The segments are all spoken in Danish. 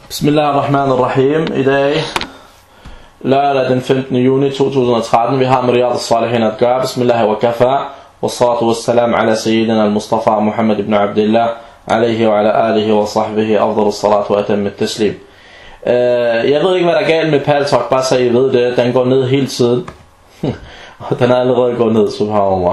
Bismillahirrahmanirrahim. I dag, lørdag den 15. juni 2013, vi har med Riyad al-Salihin at gøre. Bismillah wa kafa, wa salatu wa salam ala sayyidina al-Mustafa Muhammad ibn Abdullah, alayhi wa ala alihi wa sahbihi, afdal salatu wa atam at-taslim. Jeg ved ikke, hvad der er galt med Paltalk, bare så I ved det. Den går ned hele tiden. Og den er allerede gået ned, subhanallah.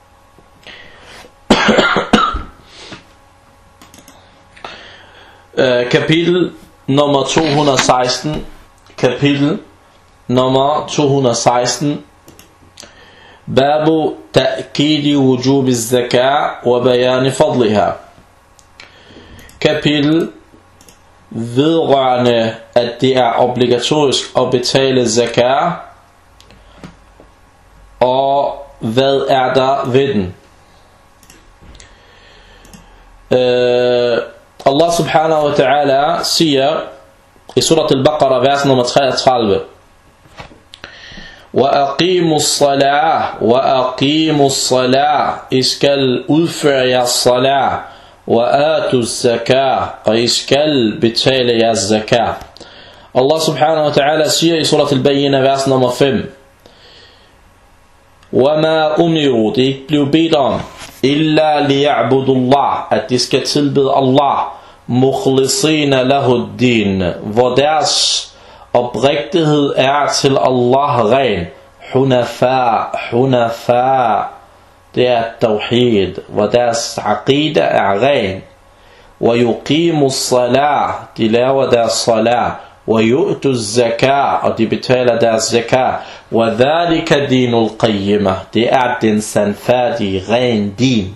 Kapitel nummer 216. Kapitel nummer 216. Babu ta'kidi wujub az-zakah wa bayan fadliha. Kapitel vedrørende, at det er obligatorisk at betale zakah, og hvad er der ved den? Allah subhanahu wa ta'ala siger i surat al-Baqarah vers nummer 33: وَأَقِيمُوا الصَّلَاةِ وَأَقِيمُوا الصَّلَاةِ I skal udføre jeres salat, وَآتُوا الزَّكَاةِ og I skal betale jeres zakah. Allah subhanahu wa ta'ala siger i surat al-Bayyinah vers nummer 5: وَمَا أُمِرُوا Det ikke blev bedt om إِلَّا لِيَعْبُدُ اللَّهِ at de skal tilbede Allah, مُخْلِصِينَ لَهُ الدِّينَ hvor deres oprigtighed er til Allah ren. Hunafa det er tawhid, hvor deres aqida er ren. وَيُقِيمُ الصَّلَاةِ de laver deres salat. وَيُؤْتُ الزَّكَاةِ og de betaler deres zakah. وَذَلِكَ دِينُ الْقَيِّمَةِ det er den sandfærdige, ren din.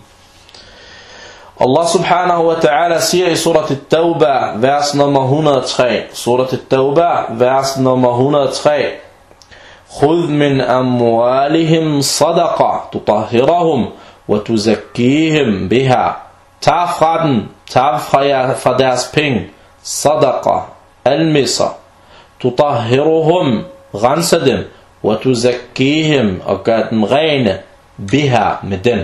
Allah subhanahu wa ta'ala siger i surat al-Tawbah vers nummer 103. Surat al-Tawbah vers nummer 103: خُذْ مِنْ أَمْوَالِهِمْ صَدَقَةً تُطَهِّرَهُمْ وَتُزَكِّيهِمْ بِهَا tag fra den, tag fra deres penge, sadaqa, almisser, tutahhiruhum, renser dem, وَتُزَكِّيهِمْ og gør dem rene, biha med den.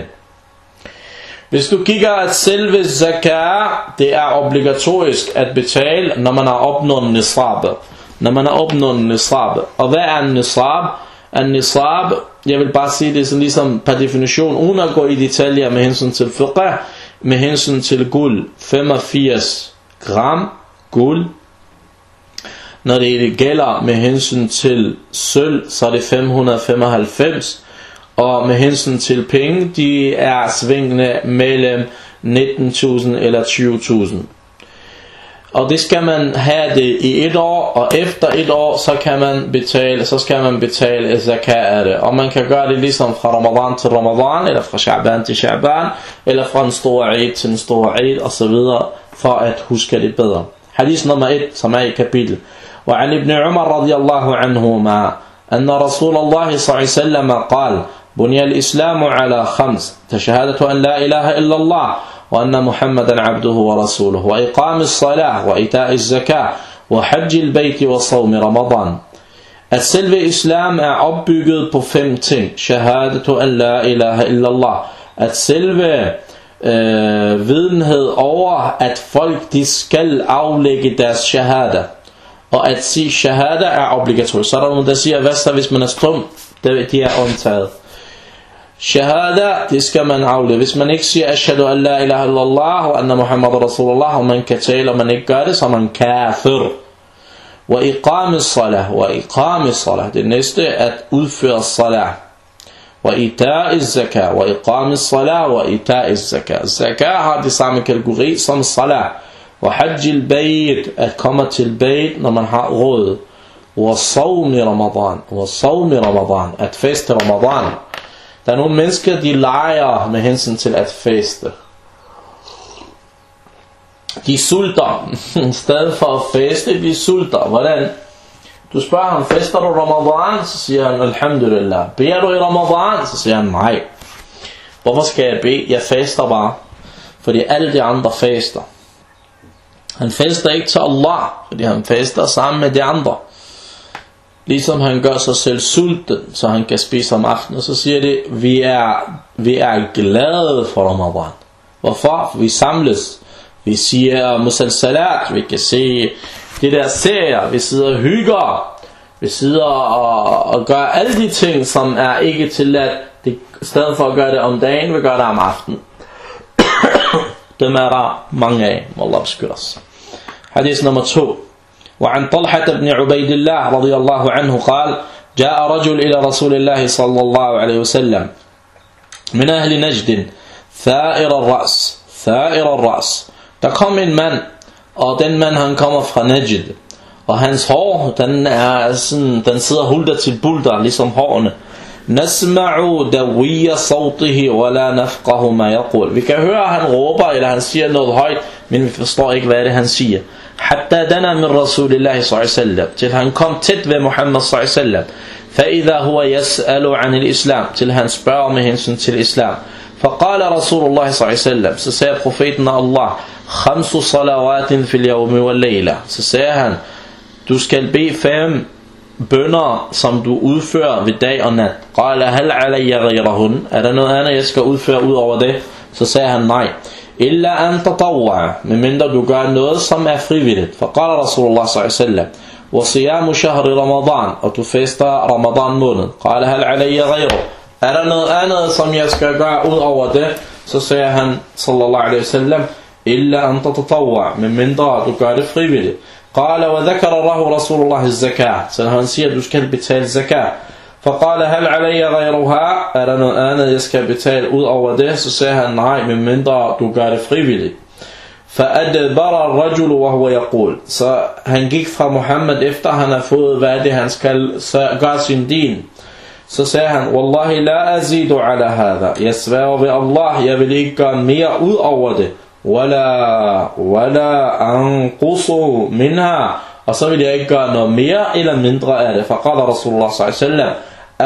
Hvis du kigger, at selve zakah, det er obligatorisk at betale, når man har opnået nisab. Når man har opnået nisab. Og hvad er en nisab? En nisab, jeg vil bare sige det sådan ligesom per definition, uden at gå i detaljer med hensyn til fiqh, med hensyn til guld, 85 gram guld. Når det gælder med hensyn til sølv, så er det 595. Og med hensyn til penge, de er svingende mellem 19.000 eller 20.000. Og det skal man have det i et år, og efter et år, så skal man betale zakah af det. Og man kan gøre det ligesom fra Ramadan til Ramadan, eller fra Sha'ban til Sha'ban, eller fra en stor Eid til en stor Eid, og så videre, for at huske det bedre. Hadith nummer 1, som er i kapitel. وعن ابن عمر رضي الله عنهما أن رسول الله صلى الله عليه وسلم قال: بني الإسلام على 5: شهادة أن لا إله إلا الله وأن محمدا عبده ورسوله وإقام الصلاة وإيتاء الزكاة وحج البيت وصوم رمضان. At selve islam er opbygget på 5 ting. Shahadatu an la ilaha illallah. At selve videnhed over, at folk de skal aflægge deres shahada. Og at sige shahada er obligatorisk. Så er der nogen, der siger, hvad så hvis man er stum? De er undtaget. Shahada, det skal man aflægge. Hvis man ikke siger ashhadu an la ilaha illallah wa anna muhammadar rasulullah, og man kan tale, og man ikke gør det, så er man kafir. Wa iqam as-salah, wa iqam as-salah. Det næste at udføre salah. Wa ita' az-zakah, wa iqam as-salah, wa ita' az-zakah. Zakah har det samme kategori som salah. Og hajj al-bayt, at komme til bayt, når man har råd. Og sawm i Ramadan, at feste Ramadan. Der er nogle mennesker, de leger med hensyn til at feste. De sulter. I stedet for at feste, de sulter. Hvordan? Du spørger ham, fester du Ramadan? Så siger han, alhamdulillah. Beder du i Ramadan? Så siger han, nej. Hvorfor skal jeg bede? Jeg fester bare. Fordi alle de andre fester. Han fester ikke til Allah, fordi han fester sammen med de andre. Ligesom han gør sig selv sulten, så han kan spise om aftenen. Og så siger det, vi er glade for Ramadan. Hvorfor? Vi samles. Vi siger musalsalat, vi kan se de der serier, vi sidder og hygger, vi sidder og gør alle de ting, som er ikke tilladt. I stedet for at gøre det om dagen, vi gør det om aftenen. Dem er der mange af. Allah beskytter os. Hadith nummer 2. وعن طلحة بن عبيد الله رضي الله عنه قال جاء رجل إلى رسول الله صلى الله عليه وسلم من أهل نجد ثائر الرأس. Der kom en mand, og den mand han kommer fra Najd, og hans hår den sidder hulter til bulter ligesom hårene. Nasma'u dawiya sawtihi wala nafqahu ma yaqul. Vi kan høre han råber eller han siger noget højt, men vi forstår ikke hvad det han siger. Hatta dana min Rasulillah sallallahu alaihi wasallam, til han kom tæt ved Muhammad sallallahu alaihi wasallam. Fa idha huwa yas'alu 'an al-islam, til han spørger med hensyn til islam. فقال رسول الله صلى الله عليه وسلم, så sagde profeten Allah, 5 salawatin fil yawmi wal layla, så sagde han, du skal bede 5 bønner, som du udfører ved dag og nat. قال هل علي غيرهن, er der noget andet jeg skal udføre ud over det? Så sagde han nej. إلا أن تطوع, medmindre du gør noget som er frivilligt. فقال رسول الله صلى الله عليه وسلم وصيام شهر رمضان, og du fester Ramadan måned. قال هل علي غيره, er der noget andet som jeg skal gøre ud over det? Så sagde han sallallahu alaihi wasallam إلا أن تتطوع, medmindre du gør det frivilligt. قال وذكر له رسول الله الزكاة, så han siger du skal betale zakat. فقال هل علي غيرها, er der noget andet jeg skal betale ud over det? Så sagde han nej, medmindre du gør det frivilligt. فأدبر الرجل وهو يقول, så han gik fra Muhammad efter han har fået hvad det han skal gøre sin din. Så sagde han wallahi la azidu ala hadha, jeg sværger ved Allah, jeg vil ikke gøre mere ud over det. Wala anqusu minha, og så vil jeg ikke gøre noget mere eller mindre af det. فقال رسول الله صلى الله عليه وسلم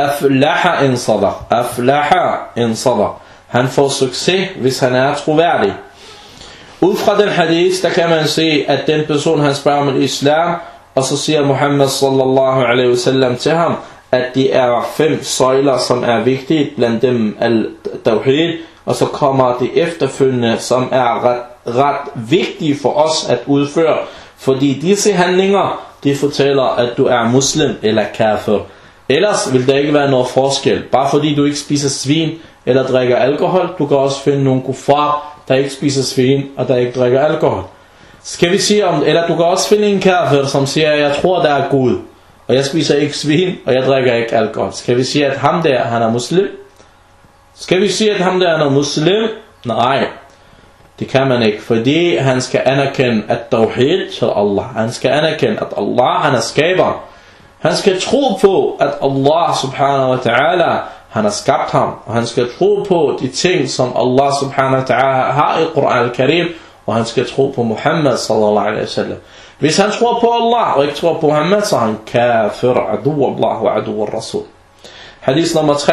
aflaha in sadaq, han får succes hvis han er troværdig. Ud fra den hadith der kan man se at den person han spørger om islam, og så siger Muhammad sallallahu alaihi wasallam til ham at de er 5 søjler som er vigtige, blandt dem al-tawhid, og så kommer de efterfølgende som er ret vigtige for os at udføre, fordi disse handlinger de fortæller at du er muslim eller kafir. Ellers vil der ikke være noget forskel. Bare fordi du ikke spiser svin eller drikker alkohol, du kan også finde nogle kuffar der ikke spiser svin og der ikke drikker alkohol. Skal vi sige om, eller du kan også finde en kafir som siger jeg tror der er Gud, og jeg spiser ikke svin og jeg drikker ikke alkohol. Skal vi sige at ham der han er muslim? Skal vi sige at ham der han er muslim? Nej, det kan man ikke, fordi han skal anerkende at tawhid til Allah. Han skal anerkende at Allah han er skaber. Han skal tro på at Allah subhanahu wa ta'ala han har skabt ham, og han skal tro på de ting som Allah subhanahu wa ta'ala har i Quran al-Karim, og han skal tro på Muhammad sallallahu alaihi wasallam. Hvis han tror på Allah og ikke tror på Muhammad, så er han kafir, adu Allah wa adu al-Rasul. Hadith nummer 3.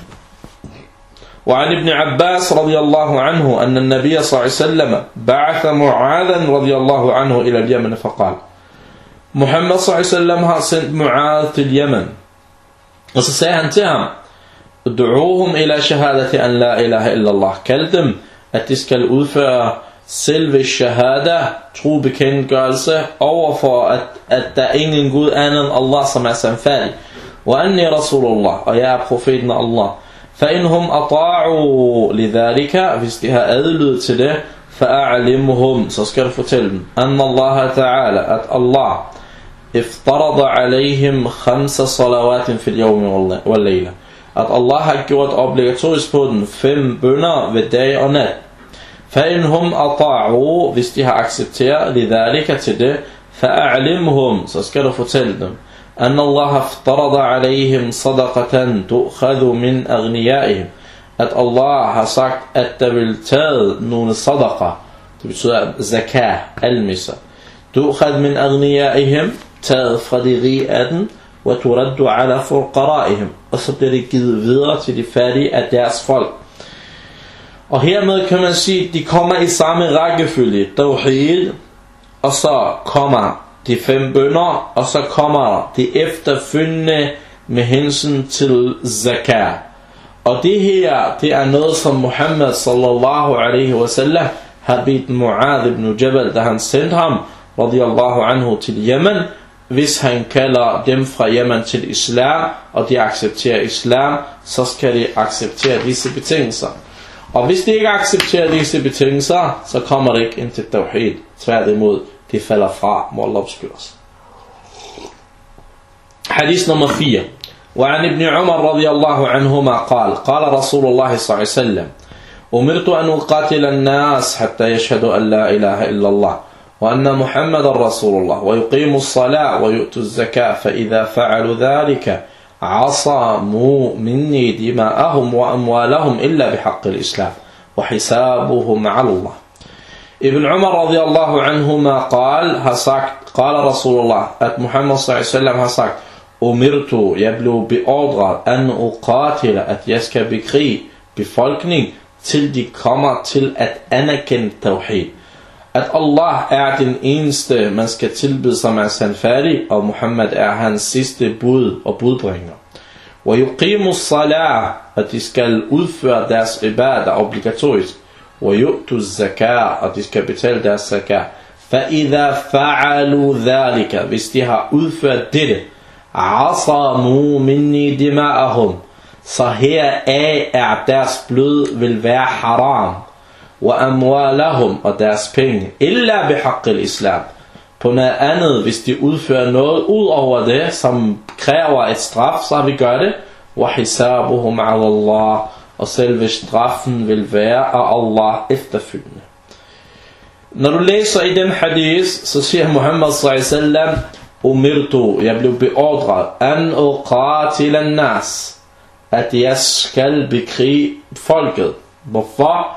وعن ابن عباس رضي الله عنه أن النبي صلى الله عليه وسلم بعث معاذا رضي الله عنه إلى اليمن فقال, Muhammad sallallahu alaihi wasallam har sendt Mu'adh til Yemen, og så sagde han til ham, ud'uhum ila shahadati an la ilaha illallah, kald dem at de skal udføre selve shahada, trobekendtgørelse overfor at der er ingen Gud anden end Allah som er sandfærdig, wa anni rasulullah, og jeg er profeten af Allah. فإنهم أطاعوا لذلك, hvis de har adlydt til det, فأعلمهم, så skal du fortælle dem, أن الله تعالى, at Allah افترض عليهم 5 صلوات في اليوم والليلة, at Allah har gjort obligatorisk på den 5 bønner ved dag og nat. فإنهم أطاعوا, hvis de har accepteret لذلك til det, فأعلمهم, så skal du fortælle dem, أن الله افترض عليهم صدقة تؤخذ من أغنيائهم, at Allah har sagt at der vil tage nogle sadaqa, det betyder zakat, almisa, تؤخذ من أغنيائهم, taget fra de rige af den, وترد على فقرائهم, og så bliver det givet videre til de fattige af deres folk. Og hermed kan man sige at de kommer i samme rækkefølge, tawhid, og så kommer de 5 bønner, og så kommer de efterfølgende med hensyn til zakat. Og det her, det er noget som Muhammad sallallahu alaihi wasallam har bedt Mu'adh ibn Jabal, da han sendte ham, radiyallahu anhu til Yemen, hvis han kalder dem fra Yemen til islam, og de accepterer islam, så skal de acceptere disse betingelser. Og hvis de ikke accepterer disse betingelser, så kommer det ikke ind til tawhid. Tværtimod, de falder fra, må Allah beskytte os. Hadith nummer 4. وعن ابن عمر رضي الله عنهما قال رسول الله صلى الله عليه وسلم أمرت أن أقاتل الناس حتى يشهدوا أن لا إله إلا الله وأن محمد رسول الله ويقيموا الصلاة ويؤتوا الزكاة فإذا فعلوا ذلك عصموا مني دماءهم وأموالهم إلا بحق الإسلام وحسابهم على الله. Ibn Umar radiyallahu anhuma قال رسول الله at Muhammad sallallahu alaihi wasallam har sagt Umirtu, jeg blev beordret an uqatila, at jeg skal bekrige befolkning til de kommer til at anerkende tawhid. At Allah er den eneste man skal tilbede som er sandfærdig, og Muhammad er hans sidste bud og budbringer. Og yuqimu salah, at de skal udføre deres ibadah obligatorisk. Og yu'tu zakah, at de skal betale deres zakah. فَإِذَا فَعَلُوا ذَلِكَ, hvis de har udført dette, عَصَمُوا مِنِّي دِمَاءَهُمْ, så heraf er deres blod vil være haram. وَأَمْوَالَهُمْ, og deres penge, إِلَّا بِحَقِّ الْإِسْلَامِ, på noget andet, hvis de udfører noget ud over det, som kræver et straf, så vi gør det. وَحِسَابُهُمْ عَلَى اللَّهِ, og selve straffen vil være af Allah efterfølgende. Når du læser i den hadith, så siger Muhammad sallallahu alaihi wasallam, Umirtu, jeg blev beordret, an uqatila an-nas, at jeg skal bekrige folket. Hvorfor?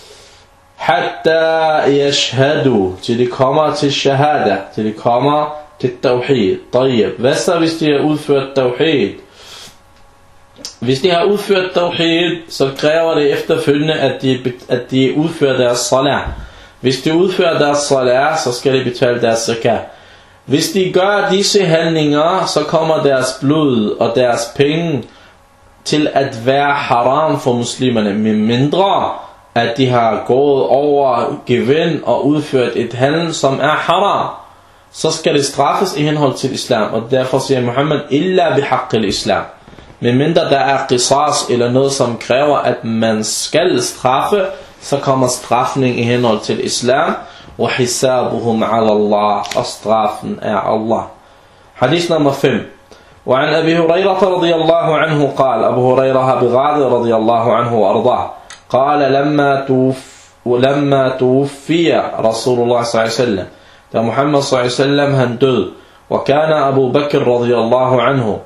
Hatta yashhadu, til de kommer til shahada, til de kommer til tawhid. Tayyib. Hvad så hvis de har udført tawhid? Hvis de har udført tawhid, så kræver det efterfølgende, at de udfører deres salat. Hvis de udfører deres salat, så skal de betale deres zakat. Hvis de gør disse handlinger, så kommer deres blod og deres penge til at være haram for muslimerne, med mindre at de har gået over gevind og udført et handel, som er haram. Så skal det straffes i henhold til islam, og derfor siger Muhammad, illa bihaqq al-islam. Med mindre der er qisas eller noget, som kræver, at man skal straffe, så kommer straffning i henhold til islam. Og hisabuhum ala Allah, og straffen er Allah. Hadith nummer 5. وعن أبي هريرة رضي الله عنه قال, أبو هريرة بغادر رضي الله عنه وأرضاه قال لما توفي رسول الله صلى الله عليه وسلم, da Muhammad صلى الله عليه وسلم han død, وكان أبو بكر رضي الله عنه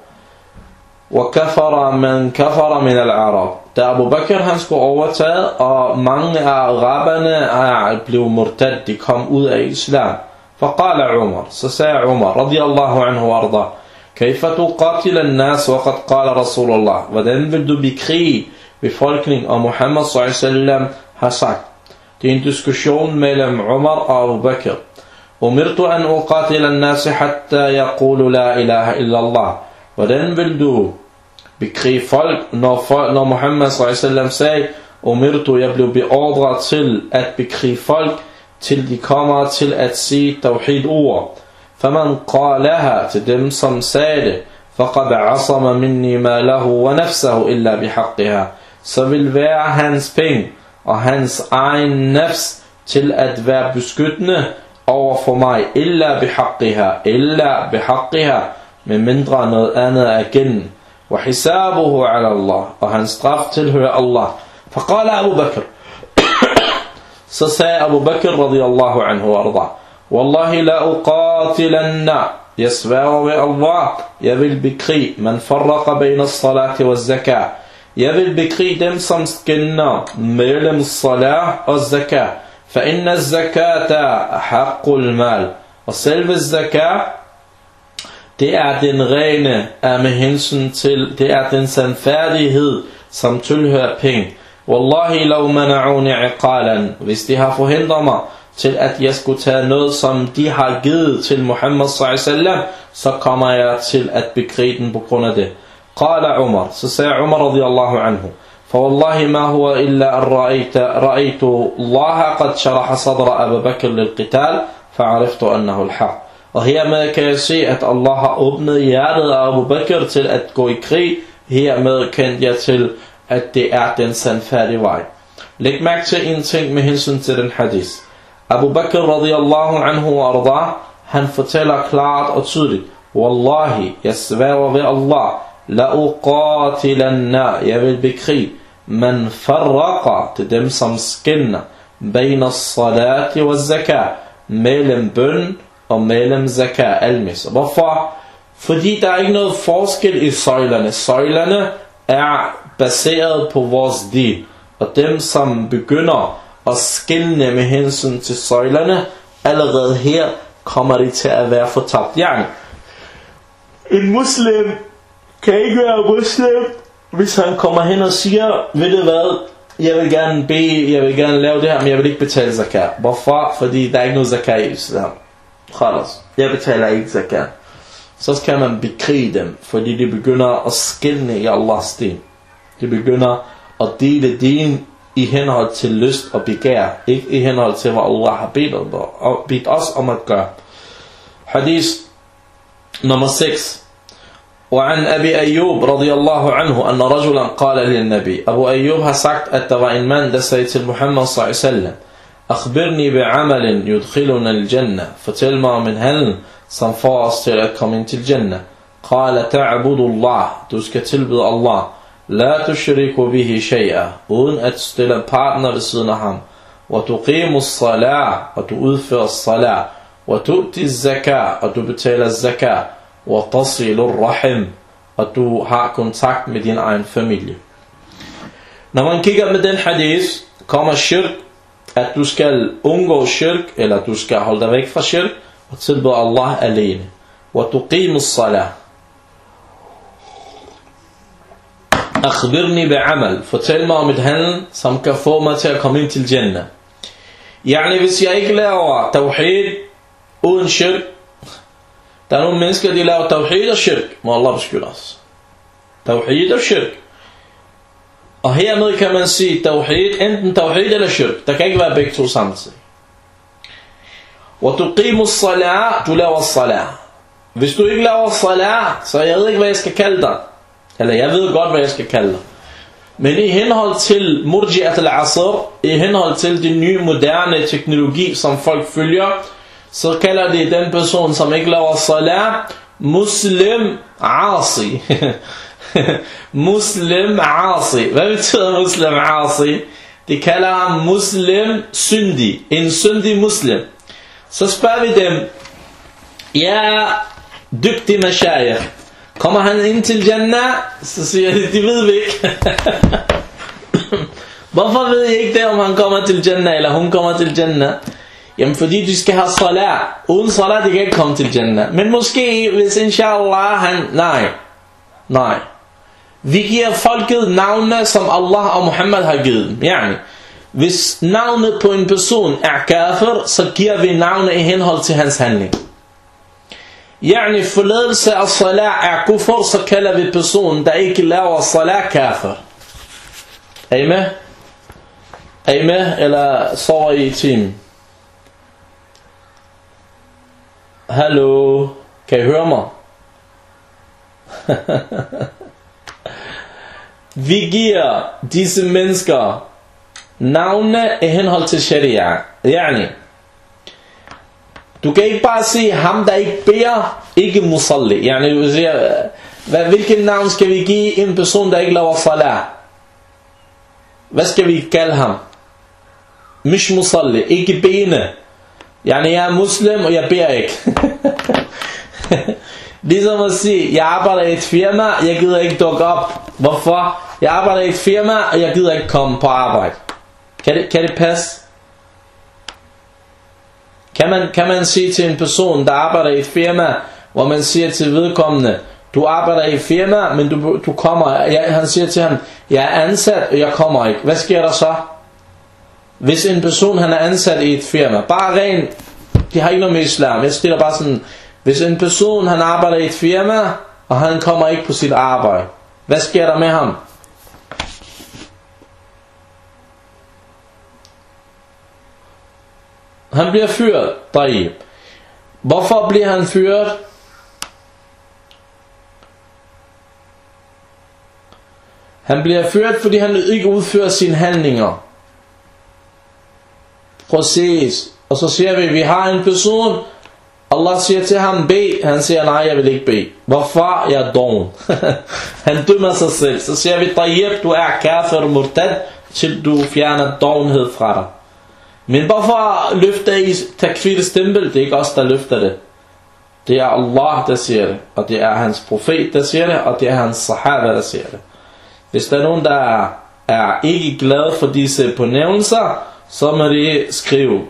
وكفر من كفر من العرب, da Abu Bakr han skulle overtaget, og mange af araberne blev murtad, de kom ud af islam. فقال عمر, så sagde Umar رضي الله عنه وارضاه, كيف تقاتل الناس وقد قال رسول الله, hvordan vil du bekrige befolkning, og Muhammad صلى الله عليه وسلم har sagt. Det er en diskussion mellem Umar og Abu Bakr. أمرت أن أقاتل الناس حتى يقولوا لا إله إلا الله, hvordan vil du bekrige folk, når Muhammad s.a.v. sagde, Umirtu, jeg blev beordret til at bekrige folk, til de kommer til at sige tawhid ord. فَمَنْ قَالَهَا, til dem som sagde det, فَقَدْ عَصَمَ مِنِّي مَا لَهُ وَنَفْسَهُ إِلَّا بِحَقِّهَا, så vil være hans penge og hans egen nafs til at være beskyttende over for mig, إِلَّا بِحَقِّهَا, med mindre noget andet er gennem. وحسابه على الله, og hans straf tilhører Allah. فقال أبو بكر, så sagde Abu Bakr radiyallahu anhu arda, والله لا أقاتلن, jeg sværger ved Allah, jeg vil bekrige man فرق بين الصلاة والزكاة, jeg vil bekrige dem som skelner mellem salat og zakat. فإن الزكاة حق المال, og selve zakat, det er den rene med hensyn til, det er den sandfærdighed, som tilhører penge. Wallahi law mana'uni iqalan, hvis de har forhindret mig til at jeg skulle tage noget, som de har givet til Muhammad s.a.v., så kommer jeg til at bekrige den på grund af det. Qala Umar, så sagde Umar radiyallahu anhu, فوالله ما هو إلا أن رأيت الله قد شرح صدر أبا بكر للقتال فعرفت أنه الحق. Og hermed kan jeg se, at Allah har åbnet hjertet af Abu Bakr til at gå i krig. Hermed kendte jeg til, at det er den sandfærdige vej. Læg mærke til en ting med hensyn til den hadith. Abu Bakr radiyallahu anhu wa arda, han fortæller klart og tydeligt: Wallahi, jeg sværger ved Allah, la uqatilanna, jeg vil bekrige, man farraqa, til dem som skinner, baina salati wa zakat, mellem bøn og mellem zakat, almis. Hvorfor? Fordi der er ikke noget forskel i søjlerne. Søjlerne er baseret på vores din. Og dem som begynder at skelne med hensyn til søjlerne, allerede her kommer de til at være fortabt. Yani, en muslim kan ikke være muslim, hvis han kommer hen og siger, ved du hvad, jeg vil gerne bede, jeg vil gerne lave det her, men jeg vil ikke betale zakat. Hvorfor? Fordi der er ikke noget zakat i islam. Khalas, jeg betaler ikke zakat. Så skal man bekrige dem, fordi de begynder at skelne i Allahs din. De begynder at dele din i henhold til lyst og begær, ikke i henhold til hvad Allah har bedt os om at gøre. Hadith nummer 6. وعن أبي أيوب رضي الله عنه أن رجلا قال للنبي. Abu Ayyub har sagt, at der var en mand, der sagde til Muhammad sallallahu alaihi wasallam: أخبرني بعمل يدخلنا الجنة. Fortæl mig om en handel, som får os til at komme ind til Jannah. قال تعبد الله. Du skal tilbede Allah. لا تشرك به شيئا. Uden at stille partner ved siden af ham. وتقيم الصلاة. Og du udfører salat. وتؤتي الزكاة. Og du betaler zakat. وتصل الرحم. Og du har kontakt med din egen familie. Når man kigger med den hadith, kommer shirk, at du skal undgå shirk, eller du skal holde dig væk fra shirk, og tilbede Allah alene. وتقيم الصلاة. أخبرني بعمل. Fortæl mig om et handel, som kan få mig til at komme ind til Jannah. Yani, hvis jeg ikke laver tawhid uden shirk. Der er nogle mennesker, de laver tawhid og shirk. Må Allah beskytte os. Tawhid og shirk. Og hermed kan man sige tawhid, enten tawhid eller shirk. Der kan ikke være begge to samtidig. وتقيم الصلاة. Du laver salat. Hvis du ikke laver salat, så jeg ved ikke, hvad jeg skal kalde dig. Eller jeg ved godt, hvad jeg skal kalde dig. Men i henhold til murji'at al-asr, i henhold til den nye moderne teknologi, som folk følger, så kalder de den person, som ikke laver salat, muslim asi. Muslim asi. Hvad betyder muslim asi? De kalder ham muslim syndig. En syndig muslim. Så spørger vi dem: ja, dygtig mashayikh, kommer han ind til Jannah? Så siger de ved vi ikke. Hvorfor ved I ikke det, om han kommer til Jannah, eller hun kommer til Jannah? Jamen fordi de skal have salat. Uden salat, de kan ikke komme til Jannah. Men måske, hvis inshallah han... Nej. Vi giver folket navne, som Allah og Muhammad har givet dem. Yani, hvis navnet på en person er kafir, så giver vi navne i henhold til hans handling. Yani, forladelse af salat er kufr, så kalder vi personen, der ikke laver salat, kafir. Er I med? Er I med? Eller sover I i timen? Hallo? Kan I høre mig? Vi giver disse mennesker navne i henhold til sharia. Yani, du kan ikke bare sige ham, der ikke beder, ikke musalli. Yani, du siger, hvilken navn skal vi give en person, der ikke laver salat? Hvad skal vi kalde ham? Mish musalli, ikke bene. Yani, jeg er muslim, og jeg beder ikke. Ligesom at sige, jeg arbejder i et firma, jeg gider ikke dukke op. Hvorfor? Jeg arbejder i et firma, og jeg gider ikke komme på arbejde. Kan det passe? Kan man sige til en person, der arbejder i et firma, hvor man siger til vedkommende, du arbejder i et firma, men du kommer, han siger til ham, jeg er ansat, og jeg kommer ikke. Hvad sker der så? Hvis en person, han er ansat i et firma, bare rent, de har ikke noget med islam, jeg stiller bare sådan, hvis en person, han arbejder i et firma, og han kommer ikke på sit arbejde, hvad sker der med ham? Han bliver fyret. Taib. Hvorfor bliver han fyret? Han bliver fyret, fordi han ikke udfører sine handlinger. Præcis. Og så siger vi har en person, Allah siger til ham, bed. Han siger, nej, jeg vil ikke bede. Hvorfor? Jeg er doven. Han dømmer sig selv. Så siger vi, tayyib, du er kafir og murtad, til du fjerner dovenhed fra dig. Men hvorfor løfter I takfir stempel? Det er ikke os, der løfter det. Det er Allah, der siger det. Og det er hans profet, der siger det. Og det er hans sahaba, der siger det. Hvis der er nogen, der er ikke glad for disse benævnelser, så må de skrive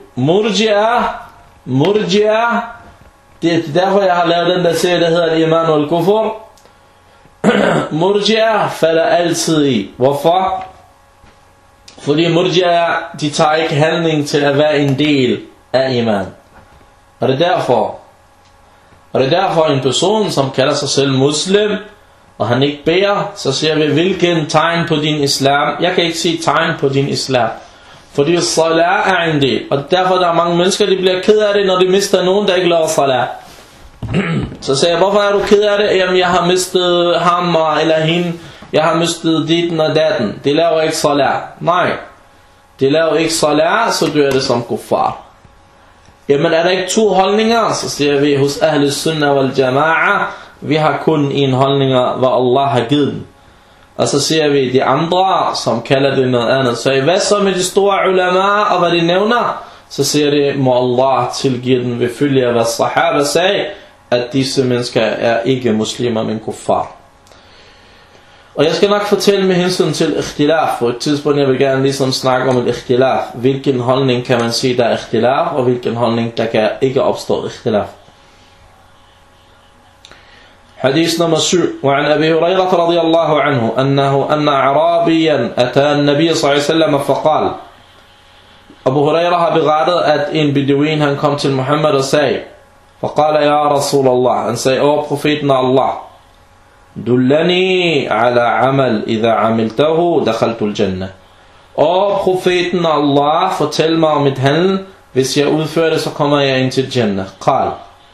Murji'a. Det er derfor, jeg har lavet den der serie, der hedder Iman wal Kufur. Murji'a falder altid i. Hvorfor? Fordi Murji'a, de tager ikke handling til at være en del af iman. Og det er derfor en person, som kalder sig selv muslim, og han ikke beder, så siger vi, hvilken tegn på din islam? Jeg kan ikke sige tegn på din islam. Fordi salat er en del. Og derfor der er mange mennesker, de bliver ked af det, når de mister nogen, der ikke laver salat. Så siger jeg, hvorfor er du ked af det? Jamen, jeg har mistet ham eller hende. Jeg har mistet ditten og datten. De laver ikke salat. Nej. De laver ikke salat, så dør det som kuffar. Jamen, er der ikke to holdninger? Så siger vi, hos Ahl Sunnah wal Jama'a, vi har kun en holdninger, hvad Allah har givet dem. Og så siger vi, de andre, som kalder det noget andet, så hvad så med de store ulama, og hvad de nævner? Så siger de, må Allah tilgive dem ved følge af, hvad sahaba sagde, at disse mennesker er ikke muslimer, men kuffar. Og jeg skal nok fortælle med hensyn til ikhtilaf. På et tidspunkt, jeg vil gerne ligesom snakke om et ikhtilaf. Hvilken holdning kan man sige, der er ikhtilaf, og hvilken holdning, der kan ikke opstå ikhtilaf. حديث نمبر 7 وعن أبي هريرة رضي الله عنه أن أعرابيا أتى النبي صلى الله عليه وسلم فقال Abu Huraira har berettet, at en beduin han kom til Muhammad og sagde, فقال يا رسول الله, han sagde, åh profeten af Allah, dullani ala amal, idha amiltahu dakhaltu al-jannah. Åh profeten af Allah, fortæl mig om et handel, hvis jeg udfører det, så kommer jeg ind til Jannah. Qal,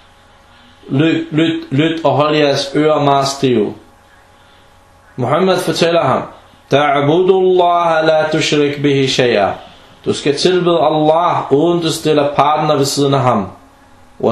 lyt og hold jeres ører meget stive. Muhammad fortæller ham, ta'budu Allah la tushrik bihi shay'a. Du skal tilbede Allah, uden du stiller partner ved siden af ham. Wa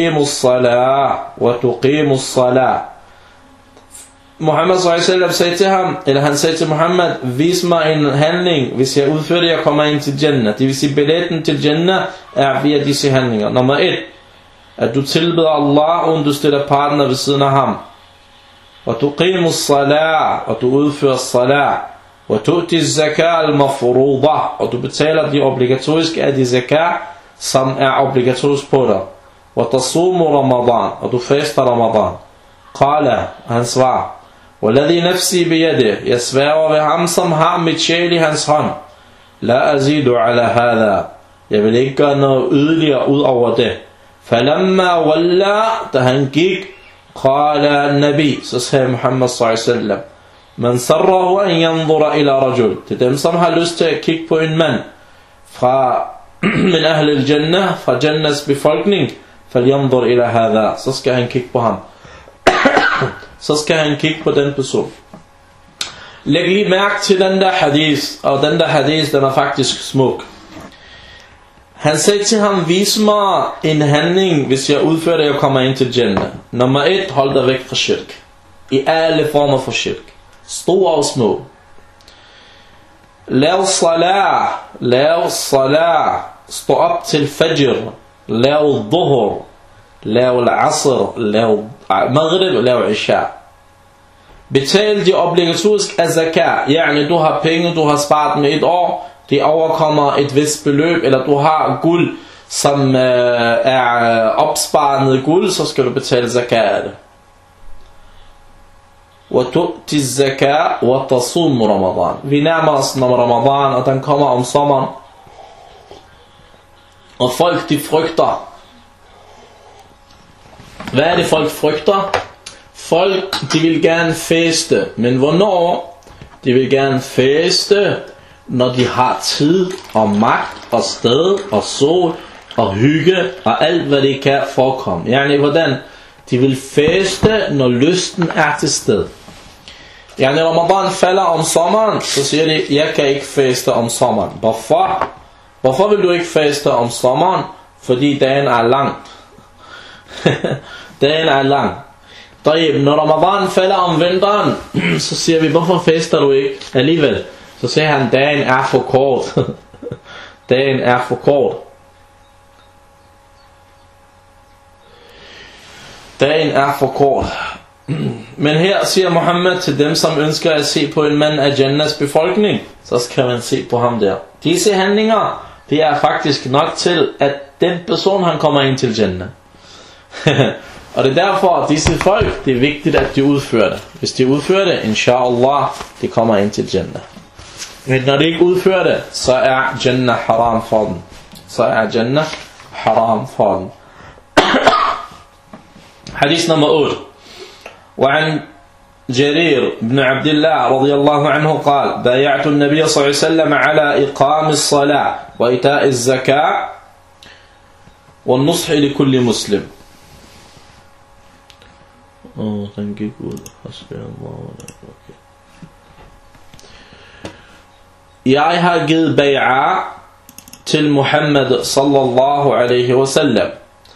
tuqimu salat. Muhammad s.a.v. sagde til ham, eller han sagde til Muhammad, vis mig en handling, hvis jeg udfører det, jeg kommer ind til Jannah. Det vil sige, billetten til Jannah er via disse handlinger. Nummer 1, at du tilbeder Allah, uden du stiller partner ved siden af ham. Wa tuqimu salat, og du udfører salat. Wa tu'ti zakat al-mafruḍah, og du betaler de obligatoriske af de zakat, som er obligatorisk på dig. Wa tasumu ramadan, og du faster ramadan. Qala, han svarer, walladhi nafsi biyadih, jeg sværger ved ham, som har mit sjæl i hans hånd. La azidu ala hadha, jeg vil ikke gøre noget yderligere ud over det. Falamma walla, da han gik, qala nabi, så sagde Muhammad s.a.v. Man sarrahu an yanzura ila rajul, til dem som har lyst til at kigge på en mand fra min ahl al-jannah, fra Jannahs befolkning, falyanzur ila hadha, så skal han kigge på ham. Så skal han kigge på den person. Læg lige mærke til den der hadith, og den der hadith, den er faktisk smuk. Han sagde til ham, vis mig en handling, hvis jeg udfører det, jeg kommer ind til Jannah. Nummer 1, hold dig væk fra shirk. I alle former for shirk. Store og små. Lav salat. Stå op til fajr. Lav dhuhr. Lav al-asr. Lav maghrib. Lav isha. Betal de obligatoriske af zakat. Yani du har penge, du har sparet med et år. Det overkommer et vist beløb. Eller du har guld, som er opsparet guld, så skal du betale zakat af det. وَتُؤْتِ الزَّكَاء وَتَصُومُ رَمَضَانِ. Vi nærmer os når Ramadan, og den kommer om sommeren. Og folk, de frygter. Hvad er det, folk frygter? Folk, de vil gerne feste. Men hvornår? De vil gerne feste, når de har tid og magt og sted og sol og hygge og alt hvad det kan forekomme. Yani hvordan de vil feste, når lysten er til sted. Yani Ramadan falder om sommeren, så siger de, jeg kan ikke feste om sommeren. Hvorfor? Hvorfor vil du ikke feste om sommeren? Fordi dagen er lang. Dagen er lang. Når Ramadan falder om vinteren, så siger vi, hvorfor fester du ikke alligevel? Så siger han, dagen er for kort. Dagen er for kort. Dagen er for kort. Men her siger Muhammed til dem, som ønsker at se på en mand af Jannahs befolkning, så skal man se på ham der. Disse handlinger, det er faktisk nok til, at den person, han kommer ind til Jannah. Og det er derfor, at disse folk, det er vigtigt, at de udfører det. Hvis de udfører det, inshallah, de kommer ind til Jannah. Men når de ikke udfører det, så er Jannah haram for dem. Så er Jannah haram for dem. Hadith nummer 8. وعن جرير بن عبد الله رضي الله عنه قال بايعت النبي صلى الله عليه وسلم على إقام الصلاة وإيتاء الزكاة والنصح لكل مسلم. Den gik ud. Jeg har givet bay'a til Muhammad sallallahu alaihi wasallam.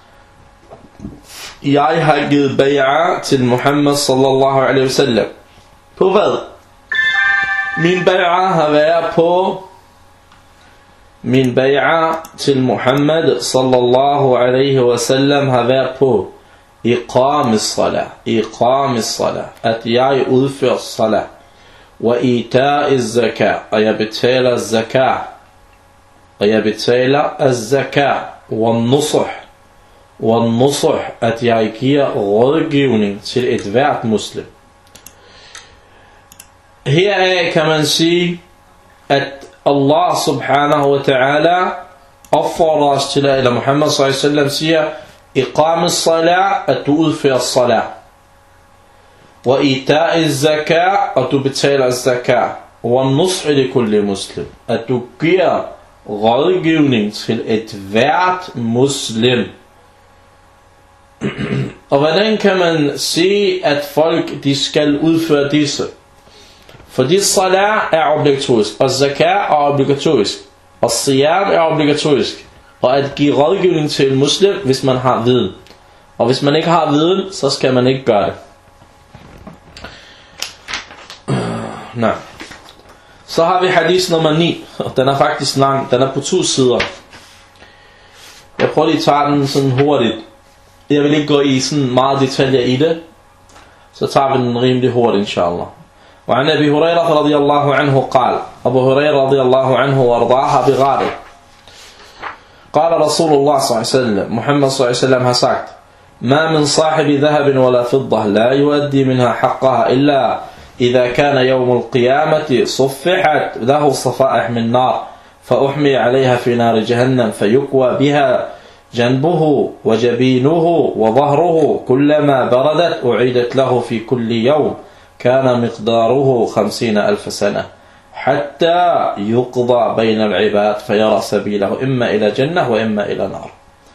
Jeg har givet bay'a til Muhammad sallallahu alaihi wasallam. På hvad? Min bay'a har været på min bay'a til Muhammad sallallahu alaihi wasallam har været på iqam as-salah. Iqam as-salah. At jeg udfører salah. Wa ita'i az-zakah. Og jeg betaler zakah. Og jeg betaler az-zakah. Wa nusuh. والنصح, at jeg giver rådgivning til et hvert muslim. Heraf kan man sige, at Allah subhanahu wa ta'ala opfordrer os til, eller Muhammad sallallahu alaihi wasallam siger, iqam as-salah, at du udfører salah. Wa ita'i az-zakah, at du betaler zakah. Wa nusuh li kulli muslim, at du giver rådgivning til et hvert muslim. Og hvordan kan man sige, at folk de skal udføre disse? Fordi salat er obligatorisk, og zakat er obligatorisk, og siyam er obligatorisk, og at give rådgivning til en muslim, hvis man har viden. Og hvis man ikke har viden, så skal man ikke gøre det. Nej. Så har vi hadith nummer 9, og den er faktisk lang, den er på 2 sider. Jeg prøver lige at tage den sådan hurtigt. Jeg vil ikke gå i sådan meget detaljer i det, så tager vi den rimelig hurtigt, inshallah. وعن أبي هريرة رضي الله عنه قال أبو هريرة رضي الله عنه وارضاها بغاره قال رسول الله صلى الله عليه وسلم محمد صلى الله عليه وسلم har sagt ما من صاحب ذهب ولا فضة لا يؤدي منها حقها إلا إذا كان يوم القيامة صفحت له صفائح من نار فأحمي عليها في نار جهنم فيكوى بها جنبه وجبينه وظهره كلما بردت أعيدت له في كل يوم كان مقداره 50,000 سنة حتى يقضى بين العباد فيرى سبيله إما إلى جنة وإما إلى نار.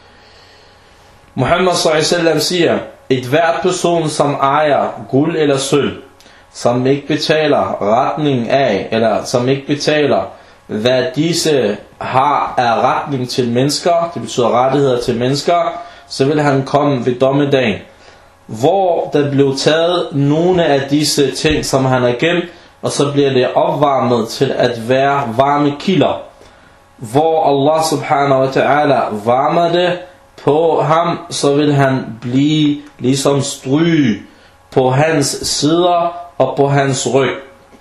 Muhammad sallallahu alaihi wasallam siger, et hvert person som ejer guld eller sølv, som ikke betaler retning af, eller som ikke betaler hvad disse har af retning til mennesker, det betyder rettigheder til mennesker, så vil han komme ved dommedagen, hvor der blev taget nogle af disse ting, som han har gemt, og så bliver det opvarmet til at være varme kilder, hvor Allah subhanahu wa ta'ala varmer det på ham, så vil han blive ligesom stryge på hans sider og på hans ryg.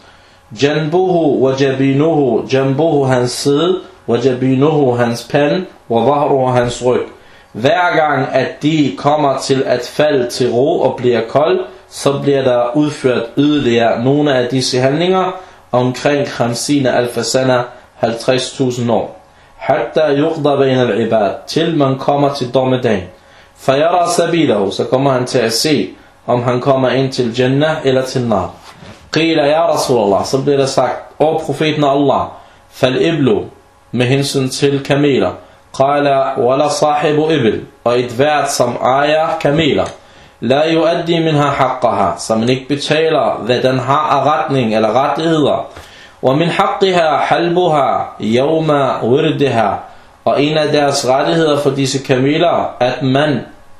Janbuhu wa jabinuhu, janbuhu hans side, wa jabinuhu hans pande, wa dhahruhu hans ryg. Hver gang at de kommer til at falde til ro og bliver kold, så bliver der udført yderligere nogle af disse handlinger omkring 50,000 sana, 50.000 år. Hatta yuqda bayna al-ibad, til man kommer til dommedagen. Fayara sabilahu, så kommer han til at se, om han kommer ind til Jannah eller til nar. Qila ya Rasulallah, så bliver der sagt, o profeten Allah, fal iblu, med hensyn til kameler, قال ولا صاحب إبل, og et hvert som ejer kameler, la yuaddi minha haqqaha, som man ikke betaler, hvad den har af retning eller rettigheder, og min haqqiha halbuha yawma wirdiha, og en af deres rettigheder for disse kameler, at man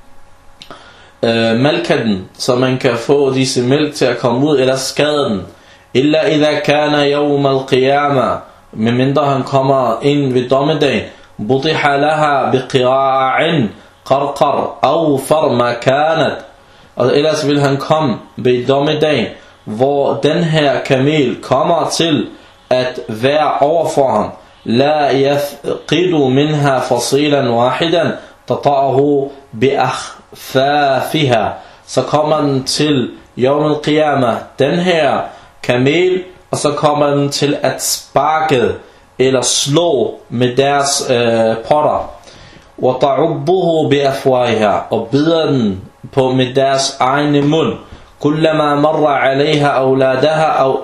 malker den, så man kan få disse mælk til at komme ud, eller skade den. Illa idha kana yawm al-qiyama, medmindre han kommer ind ved dommedagen, butiha laha biqira'in qarqar awfar ma kanat, og ellers vil han komme ved dommedagen, hvor den her kamel kommer til at være overfor ham. La yathqidu minha fasilan wahidan tata'ahu bi akhfafiha, så kommer den til yawm al-qiyama, den her kamel, og så kommer den til at sparke eller slå med deres potter. وَتَعُبُّهُ بِأَفْوَاهِهَا, og bider den på med deres egne mund. كُلَّمَا مَرَّ عَلَيْهَا أَوْلَادَهَا أو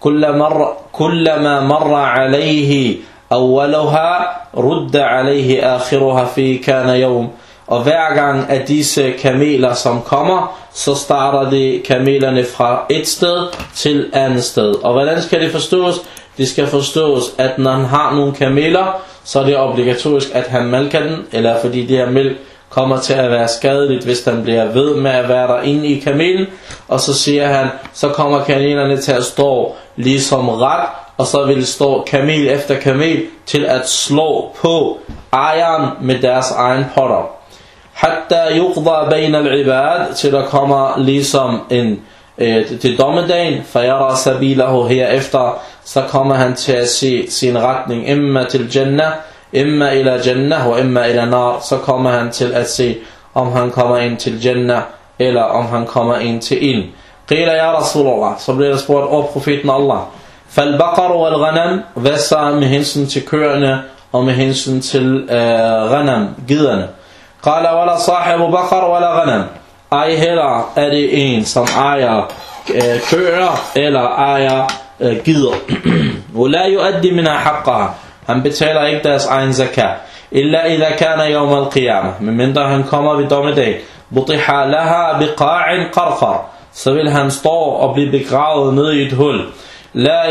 كُلَّمَا مَرَّ عَلَيْهِ أَوَّلُهَا رُدَّ عَلَيْهِ آخِرُهَا فِي كَانَ يَوْمٍ, og hver gang af disse kameler som kommer, så starter det kamelerne fra et sted til andet sted. Og hvordan skal det forstås? Det skal forstås, at når han har nogle kameler, så er det obligatorisk, at han malker den, eller fordi det her mælk kommer til at være skadeligt, hvis den bliver ved med at være der inde i kamelen. Og så siger han, så kommer kamelerne til at stå ligesom ret, og så vil stå kamel efter kamel til at slå på ejeren med deres egen potter. Hatta yuqda bayna al-ibad, til der kommer ligesom til dommedagen, fayara sabilahu, herefter så kommer han til at se sin retning, imma til jannah, imma ila jannah, og imma ila nar, så kommer han til at se, om han kommer ind til jannah, eller om han kommer ind til ild. Qila ya Rasulullah, så bliver der spurgt, profeten Allah, fal-baqar wal-ghanam, hvad så med hensyn til køerne, og med hensyn til ghanam, giderne? Qala wala sahibu baqar wala ghanam, ej heller er det en, som ejer køer, eller ejer gider. ولا يؤدي منها حقها, han betaler ikke deres egen zakat. Illa idha kana yawm al-qiyamah, medmindre han kommer ved dommedag. Butiha laha biqa'in qarqar, så vil han stå og blive begravet ned i et hul. La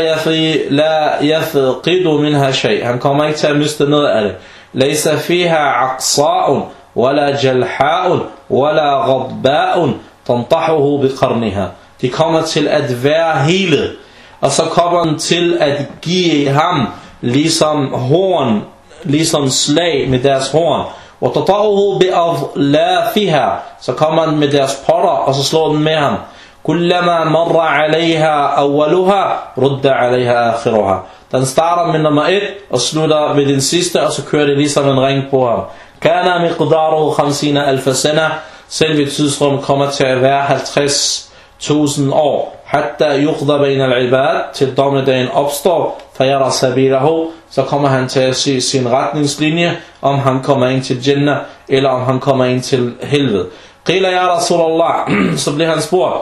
yafqidu minha shay, han kommer ikke til at miste noget af det. Laysa fiha aqsa'un wala jalha'un wala ghadba'un tantahuhu biqarniha, de kommer til at være hele, og så kommer den til at give ham ligesom horn, ligesom slag med deres horn. Og tata'uhu bi'adlafiha, så kommer den med deres potter, og så slår den med ham. Kullama marra alayha awwaluha rudda alayha akhiruha, den starter med nummer 1 og slutter ved den sidste, og så kører det ligesom en ring på ham. Kana miqdaruhu 50,000 sana, selve tidsrum kommer til at være 50.000 år. Hatta yuqda bayna al-ibad, til dommedagen opstår, fayara sabilahu, så kommer han til at se sin retningslinje, om han kommer ind til Jannah, eller om han kommer ind til helvede. Qila ya Rasulullah, så bliver han spurgt,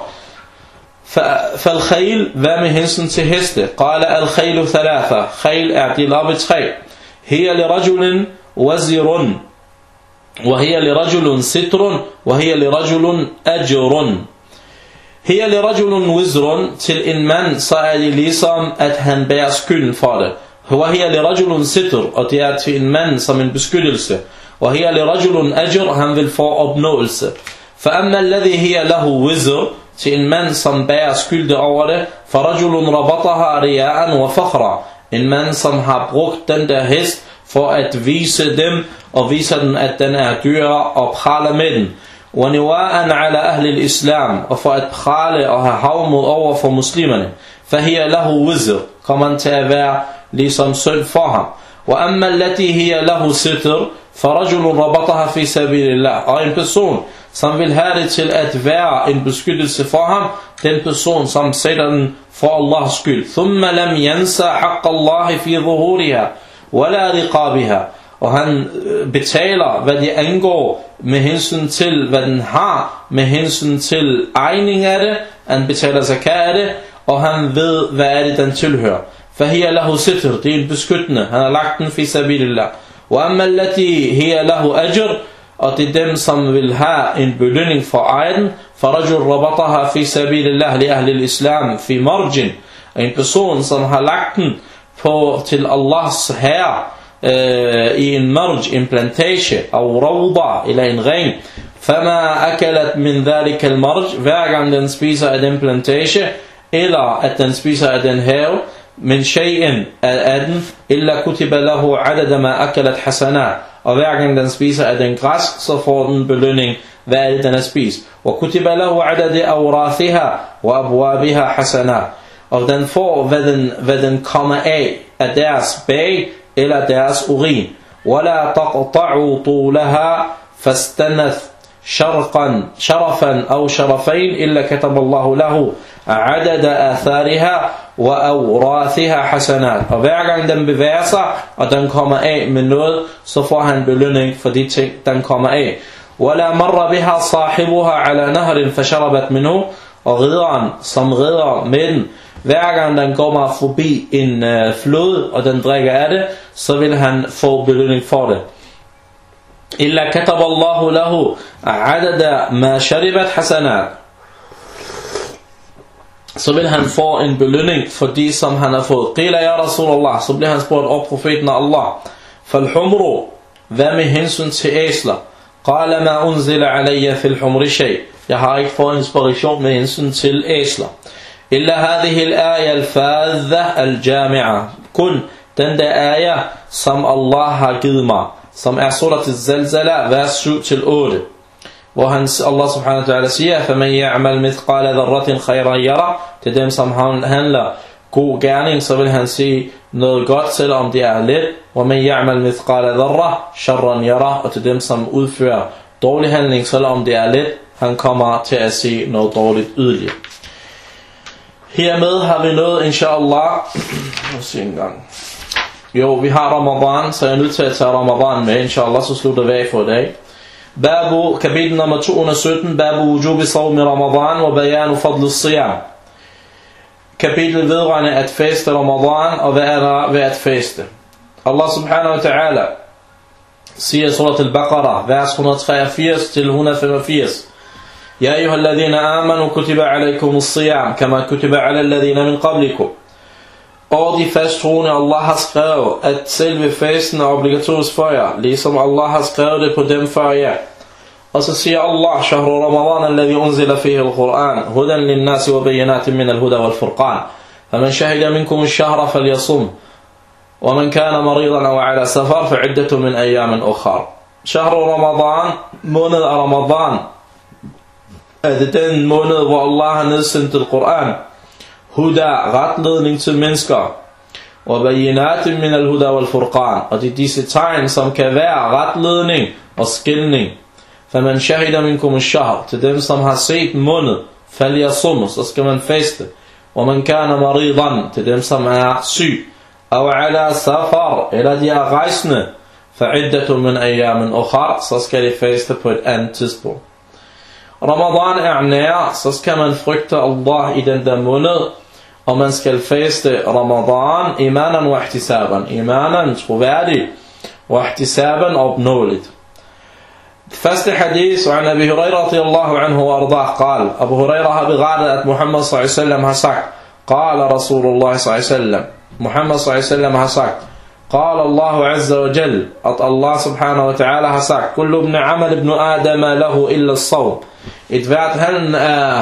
fal-khayl, hvad med hensyn til heste? Qala al-khaylu thalatha, khayl er delt op i 3. Hiya li rajulin wazirun, wa hiya li rajulun sitrun, wa hiya li rajulun ajrun. Her er rajulun wizrun, til en mand, så er det ligesom, at han bærer skylden for det. Og her er rajulun sitr, og det er til en mand som en beskyttelse. Og her er rajulun ajr, han vil få opnåelse. For amma alladhi hiya lahu wizr, til en mand som bærer skylde over det. For rajulun rabataha riya'an wa fakhra, en mand som har brugt den der hest for at vise dem, og vise dem, at den er dyrere, og praler med den. وَنِوَاءً عَلَى أَهْلِ الْإِسْلَامِ, og for at prale og have havmod over for muslimerne. فَهِيَ لَهُ وِزْرٌ, kommer han til at være ligesom synd for ham. وَأَمَّا الَّتِي هِيَ لَهُ سِتْرٌ فَرَجُلٌ رَبَطَهَا فِي سَبِيلِ اللَّهِ, og en person, som vil have det til at være en beskyttelse for ham, den person, som sætter den for Allahs skyld. ثُمَّ لَمْ يَنْسَ حَقَّ اللَّهِ فِي ظُهُورِهَا وَلَا رِقَابِهَا, og han betaler, hvad det angår med hensyn til, hvad den har, med hensyn til ejning af det, han betaler zakat af det, og han ved, hvad er det, den tilhører. Fahiyya lahu sitr, det er en beskyttende, han har lagt den fi sabilillah. وَأَمَّا الَّتِي هِيَ لَهُ أَجْرٌ, og det er dem, som vil have en belønning for ejden, فَرَجُلْ رَبَطَهَا فِي سَبِيلِ اللَّهِ لِأَهْلِ الْإِسْلَامِ فِي مَرْجٍ, en person, som har lagt den på til Allahs herre i en marj, en plantage, og rawda, eller en ring, فَمَا أَكَلَتْ مِنْ ذَلِكَ الْمَرْجِ, hver gang den spiser af den plantage, eller at den spiser af den have, min shay'in af den, illa kutiba lahu adada ma akalat hasanat, og hver gang den spiser af den græs, så får den belønning, hvad er det, den har spist. Og kutiba lahu adada awrathiha wa abwabiha hasanat, og den får, hvad den kommer af deres bag, eller deres urin. Wala taqta'u tulaha fastanath sharafan aw sharafain, illa kataballahu lahu adada athariha wa awrathiha hasanat. Og hver gang den bevæger sig, og den kommer af med noget, så får han belønning for de ting, den kommer af. Wala marra biha sahibuha ala nahrin fasharabat minhu, og ridderen, som ridder med den, hver gang den kommer forbi en flod, og den drikker af det, så vil han få belønning for det. Illa kataballahu lahu adada ma sharibat hasanat, så vil han få en belønning for de, som han har fået. Qila ya Rasulullah, så bliver han spurgt af profeten Allah, falhumru, hvad med hensyn til æsler? Qala ma unzila alayya fil humri shay, jeg har ikke fået inspiration med hensyn til æsler. Illa hadhihi al-aya al-fadha al-jami'a, kun den der ayah, som Allah har givet mig, som er surat al-Zalzala, vers 7-8, hvor Allah subhanahu wa ta'ala siger, فَمَنْ يَعْمَلْ مِثْقَالَ ذَرَّةٍ خَيْرًا يَرَى, til dem, som handler god gerning, så vil han sige noget godt, selvom det er let. وَمَنْ يَعْمَلْ مِثْقَالَ ذَرَّةٍ شَرًّا يَرَى, og til dem, som udfører dårlig handling, selvom det er let, han kommer til at sige noget dårligt yderligere. Hermed har vi nået, inshallah, vi har Ramadan, så jeg er nødt til at tage Ramadan med, inshallah, så slutter vi af for i dag. Babu, kapitel nummer 217, Babu wujubi sawmi Ramadan wa bayanu fadl as-siyam. Kapitel vedrørende at faste Ramadan, og hvad er der ved at faste. Allah subhanahu wa ta'ala siger surat al-Baqarah, vers 183-185. Ya ayyuhalladhina amanu kutiba alaykum as-siyam kama kutiba ala alladhina min qablikum. Og de fasttroende, Allah har skrevet, at selve fasten er obligatorisk for jer, ligesom Allah har skrevet det på dem før jer. Og så siger Allah, shahru ramadan alladhi unzila fihi al-Qur'an, hudan lin-nasi wa bayyinatin min al-huda wal-furqan. Faman shahida minkum ash-shahra falyasum, wa man kana maridan aw ala safar fa'iddatu min ayyamin ukhra. Shahru ramadan, måned af Ramadan, er det den måned, hvor Allah har nedsendt al-Qur'an. Huda, retledning til mennesker. Og bayinatin min al-huda wal-furqan, og det er disse tegn, som kan være retledning og skilning. Faman shahida minkum ash-shahr, til dem, som har set måned, falyasum, så skal man faste. Og man kana maridan, til dem, som er syg. Aw ala safar, eller de er rejsende. Fa'iddatu min ayyamin ukhra, så skal de faste på et andet tidspunkt. Ramadan er nær, så skal man frygte Allah i den der måned, og man skal faste Ramadan imanan wa ihtisaban. Imanan, troværdig, wa ihtisaban, opnåeligt. Første hadith, og Abi Hurairah radiyallahu anhu wa ardah, qal, Abu Hurairah har berettet, at Muhammad sallallahu alaihi wasallam har sagt, qala Rasulullah sallallahu alaihi wasallam, Muhammad sallallahu alaihi wasallam har sagt, قال الله عز وجل, at Allah subhanahu wa ta'ala har sagt, كل ابن عمل ابن آدم له إلا الصوم. Et hvert han af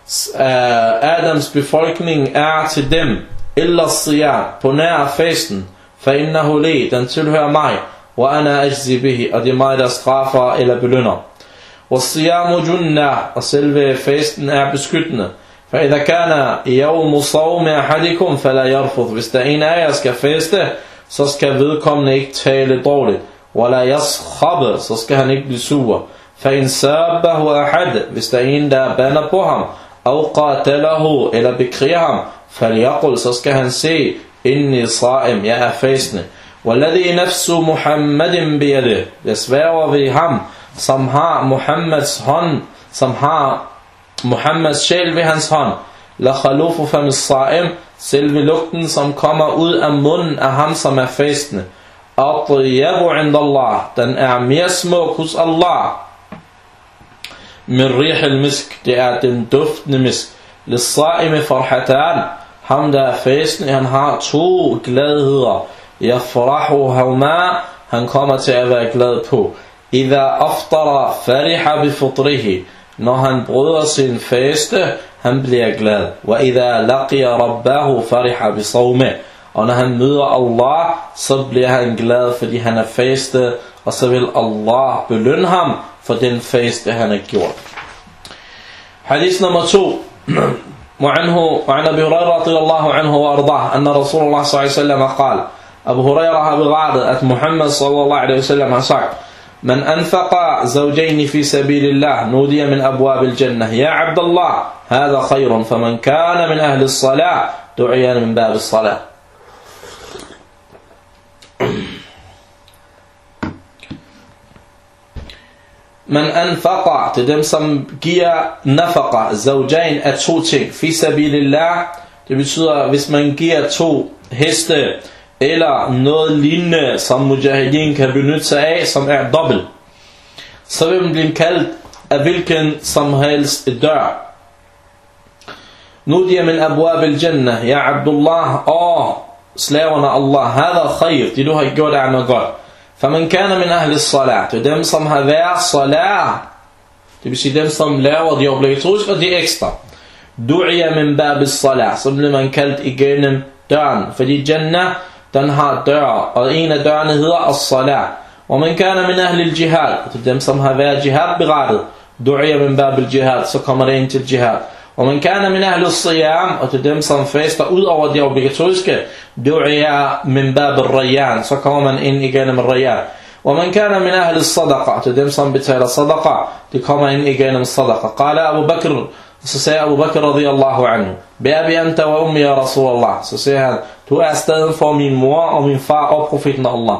Adams befolkning er til dem, illa siyam, på nær fasten, فإنه لي, den tilhører mig, وأنا أجزي به, og det er mig, der straffer eller belønner. والصيام جنة, og selve fasten er beskyttende. فإذا كان يوم صوم أحدكم فلا يرفض, hvis der en af jer skal faste, så skal vedkommende ikke tale dårligt. ولا يصخب, så skal han ikke blive sur. فإن سابه أحد, hvis der er en, der bander på ham, أو قاتله, eller bekriger ham, فليقل, så skal han sige, إني صائم, jeg er fastende. والذي نفس محمد بيده, jeg sværger ved ham, som har Muhammeds hånd, som har Muhammeds sjæl ved hans hånd. لخلوف فم الصائم, selve lugten, som kommer ud af munden af ham, som er fastende. atyabu inda Allah. Den mere smuk hos Allah. Min rih al-misk. Det den duftende misk. Lis-sa'imi farhatan. Ham der fastende, han har 2 gladheder. Yafrahuhuma. Han kommer til at være glad på. Idha aftara fariha bifutrihi. Når han bryder sin faste, han bliver glad. Wa idha laqiya rabbahu fariha bisawmi. Og når han møder Allah, så bliver han glad, fordi han er faste, og så vil Allah belønne ham for den faste, han har gjort. Hadith nummer 2. وعن أبي هريرة رضي الله عنه وأرضاه أن رسول الله صلى الله عليه وسلم قال. Abu Huraira har berettet, at Muhammad sallallahu alaihi wasallam har sagt: Man anfaqa zawjayn fi sabilillah nudiya min abwab al-jannah. Ya Abdullah, hadha khayrun, faman kana min ahli as-salah du'iya min bab as-salah. Man anfaqa, til dem som giver nafaqa, zawjayn er 2 ting. Fi sabilillah, det betyder, hvis man giver 2 heste, eller noget lignende, som mujahidin kan benytte sig af, som er dobbelt, så vil man blive kaldt af hvilken som helst dør. Nudiya min abwab al-jannah. Ya Abdullah, slaverne Allah, hadha khayr, det du har gjort er noget godt. Faman kana min ahli salat, det er dem som har været salat, det vil sige dem som laver de obligatoriske og de ekstra. Du'iya min bab as-salat, så bliver man kaldt igennem døren, fordi Jannah, den har dør, og en af dørene hedder as-salat. Og man kana min ahli al-jihad, til dem som har været jihad berettet. Du'iya min bab al-jihad, så kommer det ind til jihad. Og man kana min ahli al-siyam, og til dem som faster ud over de obligatoriske. Du'iya min bab al-rayyan, så kommer man ind igennem al-rayyan. Og man kana min ahli al-sadaqa, til dem som betaler sadaqa, de kommer ind igennem sadaqa. Qala Abu Bakr, så sagde Abu Bakr radiyallahu anhu: Bi'abi anta wa ummi ya Rasulallah. Så sagde han: Du er stadig for min mor og min far og profeten Allah.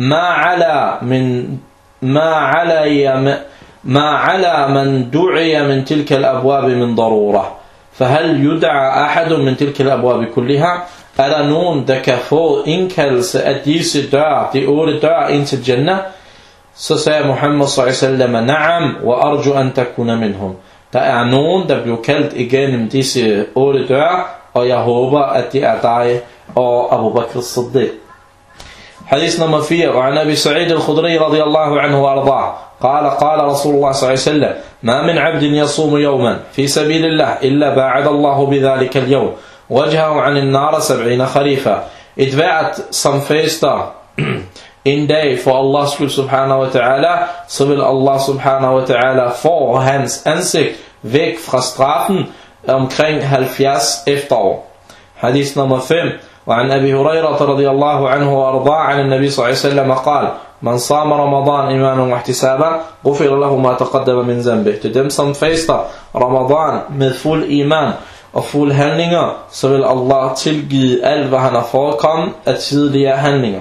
ما على من دعي من تلك الأبواب من ضرورة فهل يدعى أحد من تلك الأبواب كلها؟ Er der nogen, der kan få indkaldelse af disse dør, de 8 dør ind til Jannah? Så sagde Muhammad sallallahu alaihi wasallam: Na'am, wa arju an takuna minhum. Der er nogen, der bliver kaldt igennem disse 8 dør, og jeg håber, at det er dig og Abu Bakr as-Siddiq. Hadith nummer 4. وعن أبي سعيد الخدري رضي الله عنه وأرضاه قال رسول الله صلى الله عليه وسلم: ما من عبد يصوم يوما في سبيل الله إلا باعد الله بذلك اليوم وجهه عن النار 70 خريفا. Et hvert som faster en dag for Allahs skyld subhanahu wa ta'ala, så vil Allah subhanahu wa ta'ala få hans ansigt væk fra straffen omkring 70 efterår. Hadith nummer 5. وعن أبي هريرة رضي الله عنه وأرضاه عن النبي صلى الله عليه وسلم قال: من صام رمضان إيمانا واحتسابا غفر له ما تقدم من ذنبه. Til dem som faster Ramadan med fuld iman og fuld handlinger, så vil Allah tilgive alt, hvad han har forekommet af tidligere handlinger.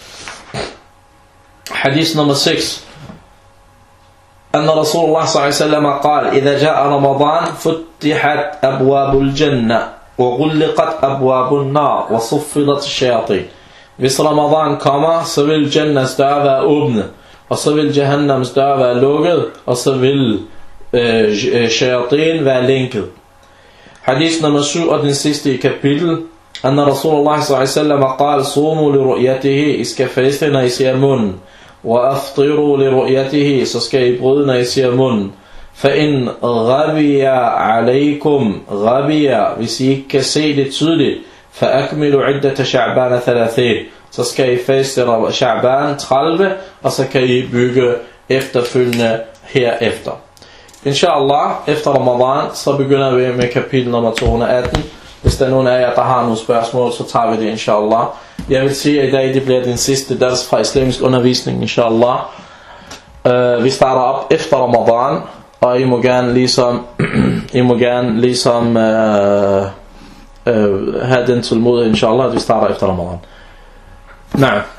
Hadith nummer 6. أن رسول الله صلى الله عليه وسلم قال: إذا جاء رمضان فتحت أبواب الجنة وغلقت أبواب النار وصفدت الشياطين. Hvis Ramadan kommer, så vil Jannahs dør være åbne, og så vil Jahannams dør være lukket, og så vil shayatin være lænket. Hadith nummer 7 og den sidste i kapitel. أن رسول الله صلى الله عليه وسلم قال: صوموا لرؤيته, I skal faste, når I ser munden. وأفطروا لرؤيته, så skal I bryde, når I ser munden. فإن غبي عليكم غبي, hvis I ikke kan se det tydeligt, فأكملوا عدة شعبان 30, så skal I faste Sha'ban 30, og så kan I bygge efterfølgende herefter. Inshallah, efter Ramadan, så begynder vi med kapitel nummer 218. Hvis der er nogen af jer, der har nogle spørgsmål, så tager vi det inshallah. Jeg vil sige, at i dag det bliver den sidste dars fra islamisk undervisning inshallah. Vi starter op efter Ramadan, og I må gerne ligesom have den tålmodighed inshallah, at vi starter efter Ramadan. Nej.